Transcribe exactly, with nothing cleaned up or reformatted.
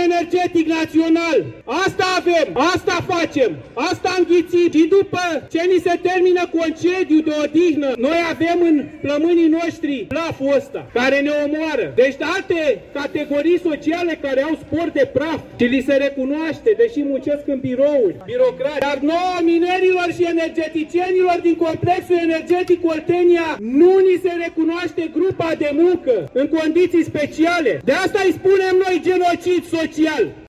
energetic național. Asta avem, asta facem, asta am ghițit. Și după ce ni se termină concediu de odihnă, noi avem în plămânii noștri praful ăsta, care ne omoară. Deci alte categorii sociale care au spor de praf și li se recunoaște, deși muncesc în birouri, birocrați. Dar nouă minerilor și energeticienilor din complexul energetic Oltenia nu ni se recunoaște grupa de muncă în condiții speciale. De asta îi spunem noi genocid social.